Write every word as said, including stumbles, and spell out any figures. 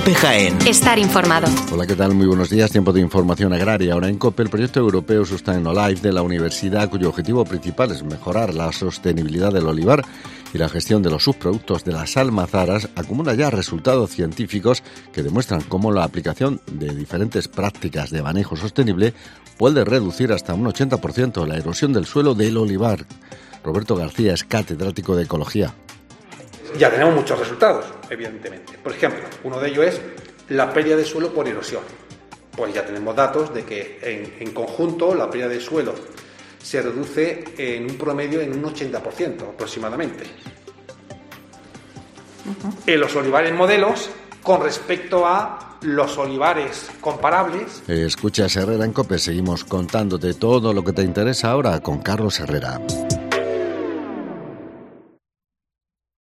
COPE Jaén. Estar informado. Hola, ¿qué tal? Muy buenos días. Tiempo de información agraria. Ahora en COPE, el proyecto europeo Sustainolife de la universidad, cuyo objetivo principal es mejorar la sostenibilidad del olivar y la gestión de los subproductos de las almazaras, acumula ya resultados científicos que demuestran cómo la aplicación de diferentes prácticas de manejo sostenible puede reducir hasta un ochenta por ciento la erosión del suelo del olivar. Roberto García es catedrático de Ecología. Ya tenemos muchos resultados, evidentemente. Por ejemplo, uno de ellos es la pérdida de suelo por erosión. Pues ya tenemos datos de que en, en conjunto la pérdida de suelo se reduce en un promedio en un ochenta por ciento aproximadamente. Uh-huh. En los olivares modelos, con respecto a los olivares comparables. Escuchas Herrera en COPE, seguimos contándote todo lo que te interesa ahora con Carlos Herrera.